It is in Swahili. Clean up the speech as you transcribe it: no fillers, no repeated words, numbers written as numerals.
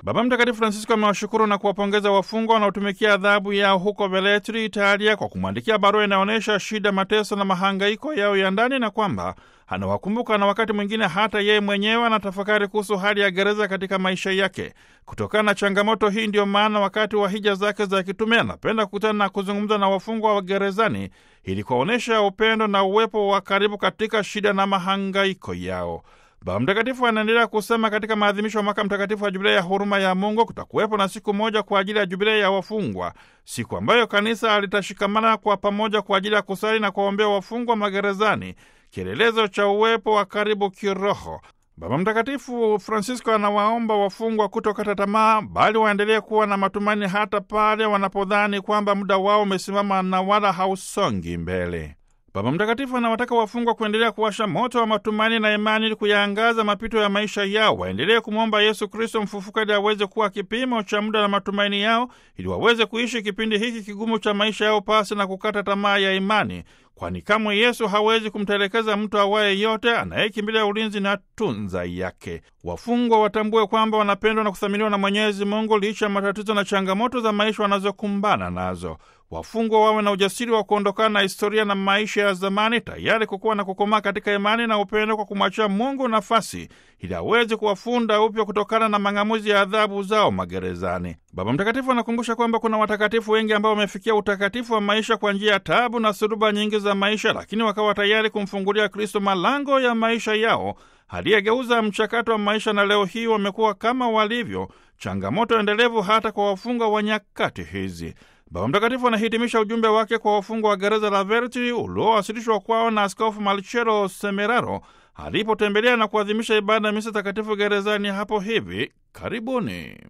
Baba Mtakatifu Francisco amewashukuru na kuwapongeza wafungwa wanaotumikia adhabu yao huko Velletri, Italia, kwa kumwandikia barua inaonyesha shida, mateso na mahangaiko yao ya ndani, na kwamba anawakumbuka na wakati mwingine hata yeye mwenyewe anatafakari kuhusu hali ya gereza katika maisha yake. Kutokana na changamoto hii, ndiyo maana wakati wa hija zake za kitume anapenda kukutana na kuzungumza na wafungwa wa gerezani ili kuwaonyesha upendo na uwepo wa karibu katika shida na mahangaiko yao. Baba Mtakatifu anaendelea kusema katika maadhimisho ya mwaka mtakatifu wa Jubilei ya huruma ya Mungu kutakuwepo na siku moja kwa ajili ya Jubilei ya wafungwa, siku ambayo kanisa litashikamana kwa pamoja kwa ajili ya kusali na kuwaombea wafungwa magerezani, kielelezo cha uwepo wa karibu kiroho. Baba Mtakatifu Francisco anawaomba wafungwa kutokata tamaa, bali waendelee kuwa na matumaini hata pale wanapodhani kwamba muda wao umesimama na wala hausongi mbele. Baba Mtakatifu anawataka wafungwa kuendelea kuwasha moto wa matumaini na imani ili kuyaangaza mapito ya maisha yao. Waendelee kumwomba Yesu Kristo mfufuka ili aweze kuwa kipimo cha muda na matumaini yao, ili waweze kuishi kipindi hiki kigumu cha maisha yao pasi na kukata tamaa ya imani, kwani kamwe Yesu hawezi kumtelekeza mtu awaye yote anayekimbilia ulinzi na tunza yake. Wafungwa watambue kwamba wanapendwa na kuthaminiwa na Mwenyezi Mungu licha ya matatizo na changamoto za maisha wanazokumbana nazo. Wafungwa wawe na ujasiri wa kuondokana na historia na maisha ya zamani, tayari kukuwa na kukomaa katika imani na upendo, kwa kumwachia Mungu nafasi ili aweze kuwafunda upya kutokana na mang'amuzi ya adhabu zao magerezani. Baba Mtakatifu anakumbusha kwamba kuna watakatifu wengi ambao wamefikia utakatifu wa maisha kwa njia ya taabu na suruba nyingi za maisha, lakini wakawa tayari kumfungulia Kristo malango ya maisha yao aliyegeuza mchakato wa maisha, na leo hii wamekuwa kama walivyo, changamoto endelevu hata kwa wafungwa wa nyakati hizi. Baba Mtakatifu anahitimisha ujumbe wake kwa wafungwa wa gereza la Velletri uliowasilishwa kwao na Askofu Marcello Semeraro alipotembelea na kuadhimisha ibada ya misa takatifu gerezani hapo hivi karibuni.